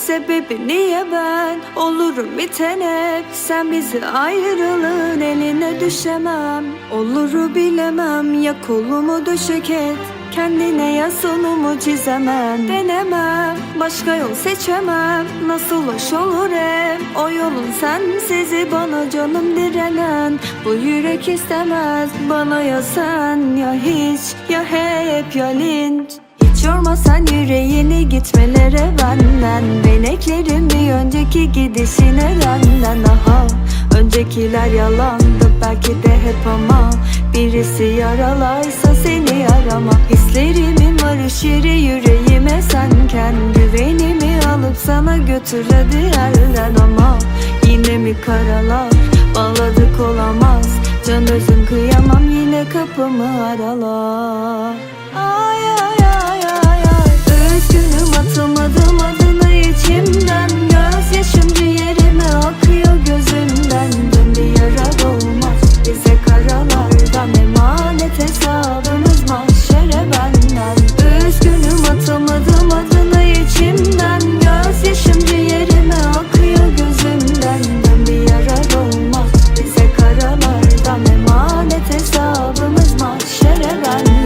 sebebi niye ben olurum biten hep? Sen bizi ayrılığın eline düşemem. Oluru bilemem, ya kolumu döşek et, kendine ya sonumu çizemem. Denemem, başka yol seçemem, nasıl hoş olur hep o yolun sensizi bana canım direnen. Bu yürek istemez bana ya sen ya hiç, ya hep ya linç. Hiç yorma sen yüreğini gitmelere benden. Ben eklerim bir önceki gidişine renden. Aha, öncekiler yalandı belki de hep ama birisi yaralarsa seni yarama. Hislerimin varış yeri yüreğime senken, güvenimi alıp sana götür hadi elden. Ama yine mi karalar bağladık olamaz, can özüm kıyamam yine kapımı aralar. Ay ay ay ay ay, üzgünüm atamadım adını içimden. Gözyaşım ciğerime akıyor gözümden. Dön bir yara olmaz bize karalardan, emanet hesabımız mahşere benden. Üzgünüm atamadım adını içimden. Gözyaşım ciğerime akıyor gözümden. Dön bir yara olmaz bize karalardan, emanet hesabımız mahşere benden.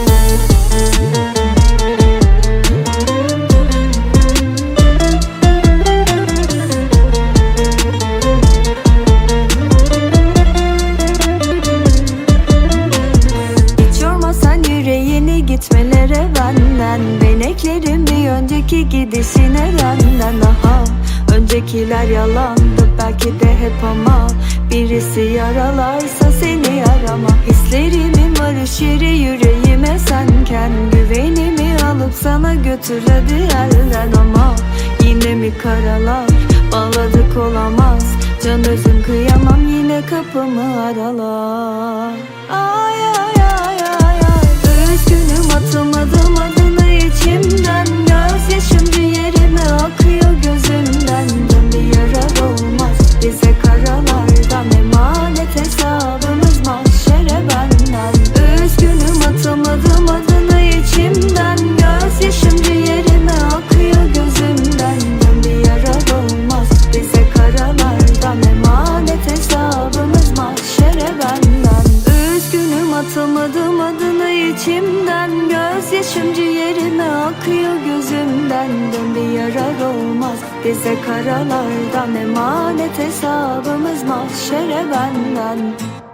Gitmelere benden, ben eklerim bir önceki gidişine renden. Aha, öncekiler yalandı belki de hep ama birisi yaralarsa seni yarama. Hislerimin varış yeri yüreğime senken, güvenimi alıp sana götür hadi elden. Ama yine mi karalar bağladık olamaz, can özüm kıyamam yine kapımı aralar. Ay ay ay ay ay, üzgünüm atamadım adını içimden. Gözyaşım ciğerime akıyor gözümden. Dön bir yara olmaz bize karalardan, emanet hesabımız mahşere benden. Üzgünüm atamadım adını içimden. Gözyaşım ciğerime akıyor gözümden. Dön bir yara olmaz bize karalardan, emanet hesabımız mahşere benden. Üzgünüm atamadım adını içimden. Gözyaşım ciğerime akıyor gözümden. Dön bir yarar olmaz bize karalardan, emanet hesabımız mahşere benden.